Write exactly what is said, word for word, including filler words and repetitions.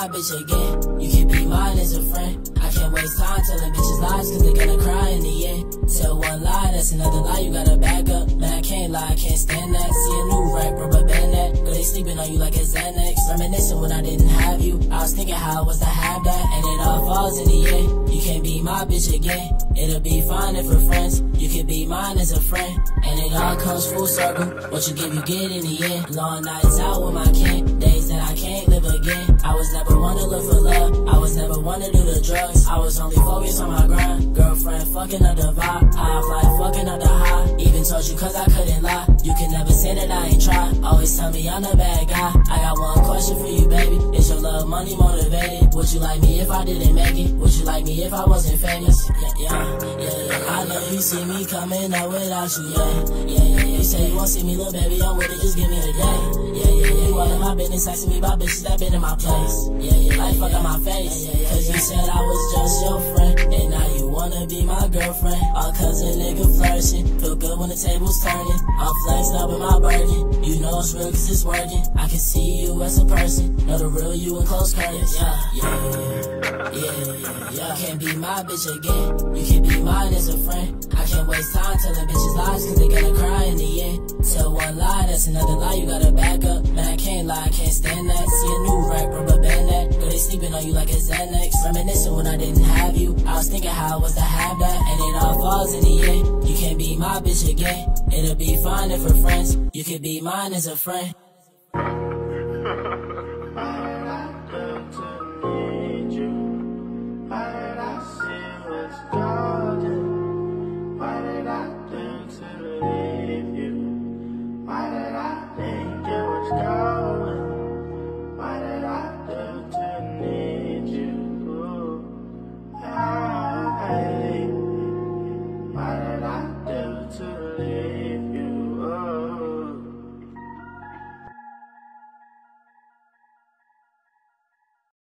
my bitch again. You can be mine as a friend. I can't waste time telling bitches lies, cause they're gonna cry in the end. Tell one lie, that's another lie, you gotta back up. Man, I can't lie, I can't stand that. See a new rap, rubber band that. Girl, they sleeping on you like a Xanax. Reminiscing when I didn't have you. I was thinking how it was to have that, and it all falls in the end. You can't be my bitch again. It'll be fine if we're friends. You can be mine as a friend, and it all comes full circle. What you give, you get in the end. Long nights out with my kin, days that I can't live again. I was never one to look for love, I was never one to do the drugs. I was only focused on my grind. Girlfriend fucking up the vibe, I fly fucking up the high. Even told you cause I couldn't lie. You can never say that I ain't tried. Always tell me I'm the bad guy. I got one question for you, baby. Is your love money motivated? Would you like me if I didn't make it? Would you like me if I wasn't famous? Yeah, yeah, yeah, yeah. I know you see me coming up without you, yeah, yeah, yeah, yeah. You say you won't see me, little baby, I'm with it, just give me a day. Yeah, yeah, yeah. You all in my business, asking me about bitches that been in my place. Yeah, yeah, like fuck on my face. Yeah, yeah, yeah. Cause you said I was just your friend, and now you wanna be my girlfriend. All cause a nigga flirting. Feel good when the table's turning. I'm flexed up with my burden. You know it's real cause it's working. I can see you as a person. Know the real you in close curtains. Yeah, yeah, yeah, yeah, yeah, yeah. Can't be my bitch again. You can be mine as a friend. I can't waste time telling bitches lies cause they gonna cry in the end. Tell one lie, that's another lie, you gotta back up. Man, I can't lie, I can't stand that. See a new rap, rubber band that. Girl, they sleeping on you like a Xanax. Reminiscing when I didn't have you. I was thinking how it was to have that, and it all falls in the end. You can't be my bitch again. It'll be fine if we're friends. You can be mine as a friend. Hey.